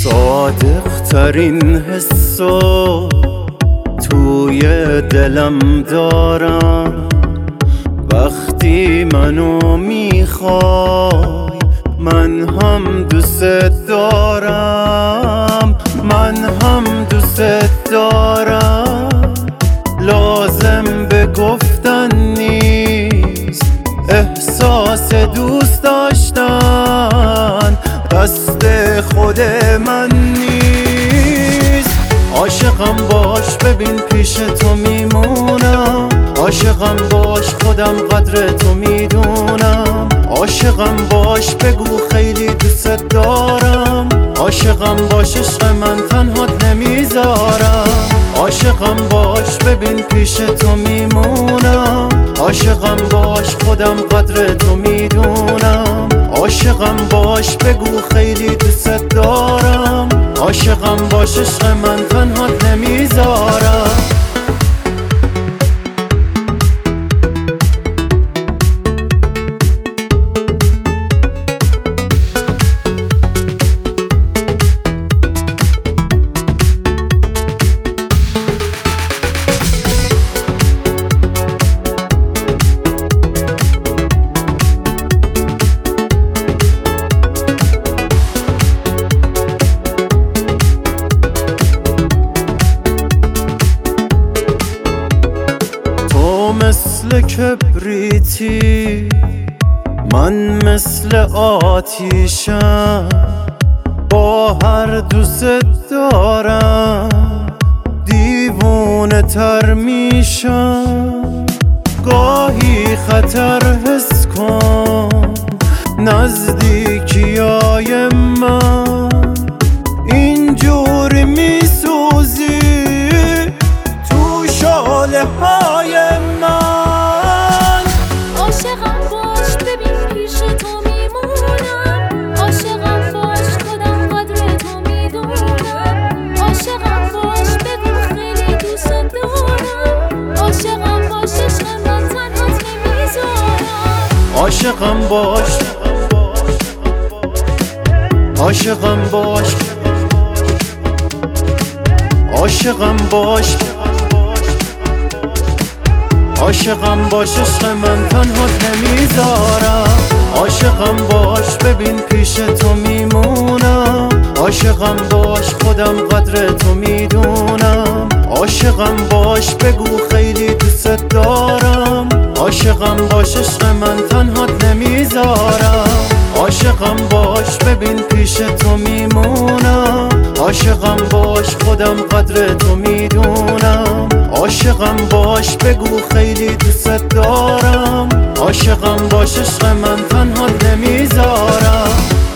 صادق ترین حسو توی دلم دارم، وقتی منو میخوای من هم دوست دارم، من هم دوست دارم. لازم به گفتن نیست احساس دوست داشتن، دست خود من نیست. عاشقم باش ببین پیش تو میمونم، عاشقم باش خودم قدر تو میدونم. عاشقم باش بگو خیلی دوست دارم، عاشقم باش عشق من تنهات نمیذارم. عاشقم باش ببین پیش تو میمونم، عاشقم باش خودم قدر تو میدونم. عاشقم باش بگو خیلی دوست دارم، عاشقم باش عشق من تنهات نمیذارم. مثل کبریتی من مثل آتیشم، با هر دوست دارم دیوونه تر میشم. گاهی خطر حس کن نزدیکیای من، اینجوری میسوزی تو شاله های من. عاشقم باش ببین پیش تو میمونم، عاشقم باش خودم قدر تو میدونم. عاشقم باش بگو خیلی دوست دارم، عاشقم باش عشق من تنهات نمیذارم. عاشقم باش، عاشقم باش، عاشقم باش، عاشقم باش عشق من تنهات نمیذارم. عاشقم باش ببین پیش تو میمونم، عاشقم باش خودم قدر تو میدونم. عاشقم باش بگو خیلی دوست دارم، عاشقم باش عشق من تنهات نمیذارم. عاشقم باش ببین پیش تو میمونم، عاشقم باش خودم قدر تو میدونم. عاشقم باش بگو خیلی دوست دارم، عاشقم باش عشق من تنهات نمیذارم.